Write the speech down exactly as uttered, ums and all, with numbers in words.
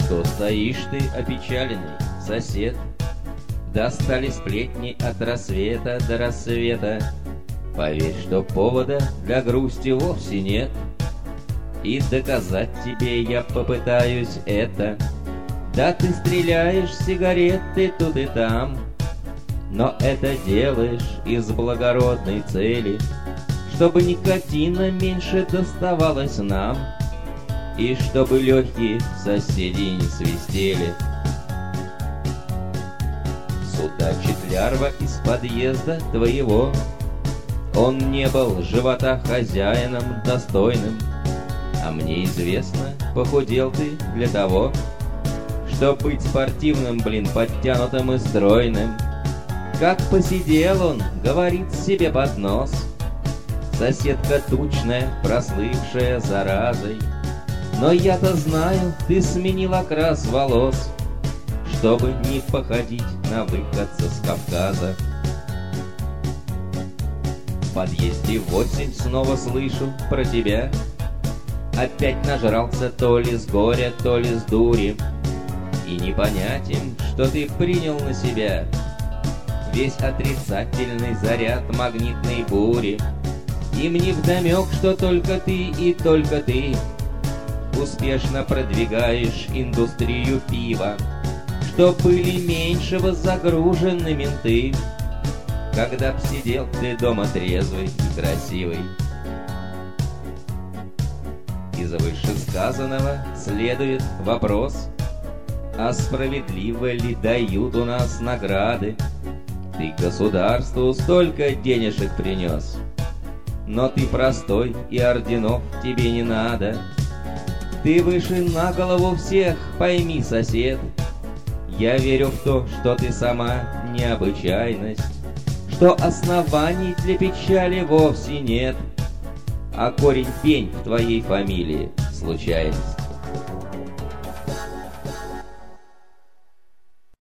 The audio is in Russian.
Что стоишь ты опечаленный, сосед? Достали сплетни от рассвета до рассвета. Поверь, что повода для грусти вовсе нет. И доказать тебе я попытаюсь это. Да ты стреляешь сигареты тут и там, но это делаешь из благородной цели, чтобы никотина меньше доставалось нам, и чтобы легкие соседи не свистели. Судачит лярва из подъезда твоего. Он не был живота хозяином достойным, а мне известно, похудел ты для того, чтоб быть спортивным, блин, подтянутым и стройным. Как посидел он, говорит себе под нос. Соседка тучная, прослывшая заразой. Но я-то знаю, ты сменил окрас волос, чтобы не походить на выходца с Кавказа. В подъезде восемь снова слышу про тебя. Опять нажрался то ли с горя, то ли с дури. И не понять им, что ты принял на себя весь отрицательный заряд магнитной бури. Им невдомек, что только ты и только ты успешно продвигаешь индустрию пива, что были меньшего загружены менты, когда б сидел ты дома трезвый и красивый. Из вышесказанного следует вопрос: а справедливо ли дают у нас награды? Ты государству столько денежек принес, но ты простой, и орденов тебе не надо. Ты выше на голову всех, пойми, сосед. Я верю в то, что ты сама необычайность, что оснований для печали вовсе нет, а корень пень в твоей фамилии — случайность.